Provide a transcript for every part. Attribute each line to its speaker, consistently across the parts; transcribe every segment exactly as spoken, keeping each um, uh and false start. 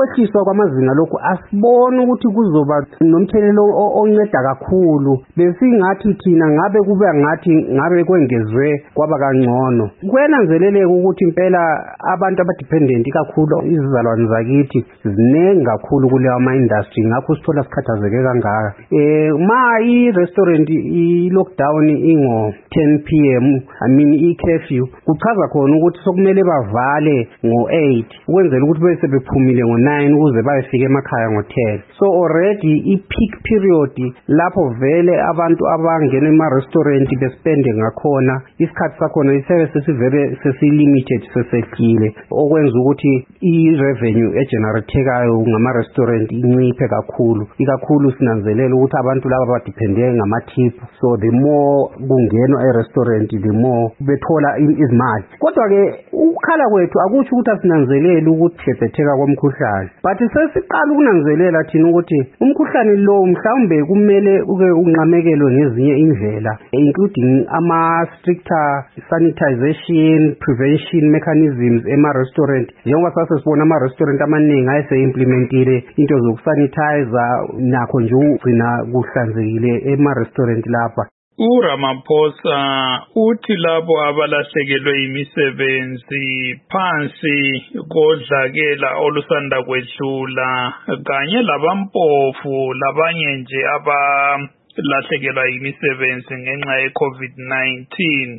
Speaker 1: ukwehliswa kwamazinga lokhu asibona ukuthi kuzoba nomthelelo onceda kakhulu. Besingathi thina ngabe kube ngathi ngabe kwengezwe kwaba kangcono. Kuyenanzeleleka ukuthi impela abantu abadependent kakhulu izizalwane zakithi zinengi kakhulu kuleyo ama-industry, ngakho sithola sikhathazeke kangaka. Eh ma i-restaurant i-lockdown ingo ten p m, I mean i-curfew, kuchaza khona ukuthi sokumele bavale ngo eight ukwenzela ukuthi bese bephumile ngo nine ukuze bayefika emakhaya ngo ten. So already i-peak period lapho vele abantu abangena ema-restaurant bespende ngakhona isikhathi sakhona isebe sesivele sesi-limited sesehlile, okwenza ukuthi i-revenue egeneratekayo ngama-restaurant inciphe kakhulu, ikakhulu sinanzelela ukuthi abantu laba badepende ngama-tip. So the more kungenwa e-restaurant the more bethola izimali. Kodwa-ke ukukhala kwethu akusho ukuthi asinanzeleli ukuthi hebhetheka komkhuhlane, but sesiqala ukunanzelela thina ukuthi umkhuhlane lo mhlawumbe kumele uke unqamekelwe ngezinye indlela, including ama-stricter sanitization prevention mechanisms ema-restaurant. Njengoba sasesibona ama-restaurant amaningi ayese-implementile into zokusanitizer nakho nje ugcina kuhlanzekile ema-restaurant lapha.
Speaker 2: uRamaphosa uthi labo abalahlekelwe imisebenzi phansi kodlakela olusanda kwedlula kanye labampofu labanye nje abalahlekelwa imisebenzi ngenxa ye-COVID nineteen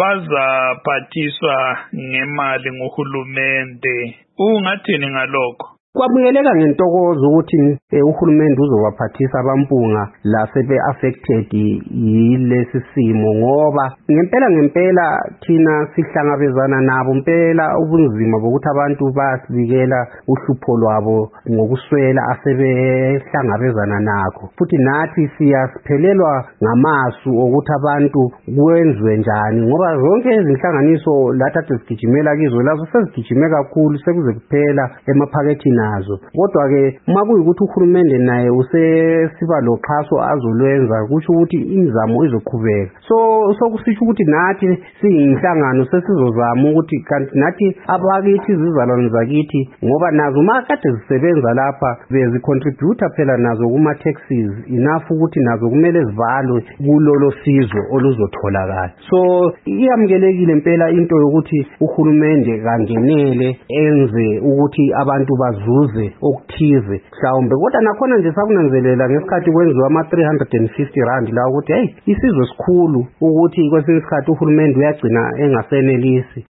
Speaker 2: bazaphathiswa ngemali nguhulumende. Ungathini ngalokho?
Speaker 1: Kwabuyeleka ngentokozo ukuthi uhulumende uzowaphathisa abampunga la sebe-affected yilesi simo, ngoba ngempela ngempela thina sihlangabezana nabo impela ubunzima bokuthi abantu bayasibikela uhlupho lwabo ngokuswela asebehlangabezana nakho. Futhi nathi siyasiphelelwa ngamasu ukuthi abantu kwenziwe njani, ngoba zonke izinhlanganiso lathi sigijimela kizo lazo sezigijime kakhulu sekuze kuphela emaphakethini nazo. Kodwa-ke uma kuyukuthi uhulumende naye usesiba loxhaso azolwenza kusho ukuthi imizamo izoqhubeka. So sokusisho ukuthi nathi siyinhlangano sesizozama ukuthi kanti nathi abakithi izizalwane zakithi, ngoba nazo uma kade zisebenza lapha bezicontributa phela nazo kuma-taxes enough ukuthi nazo kumele zivalwe kulolo sizo oluzotholakala. So iyamukelekile impela into yokuthi uhulumende kangenele enze ukuthi abantu bazuze okuthize mhlawumbe, kodwa nakhona nje sakunanzelela ngesikhathi kwenziwa ama-three hundred fifty rand la ukuthi hey isizwe sikhulu ukuthi kwesinye isikhathi uhulumende uyagcina engasenelisi.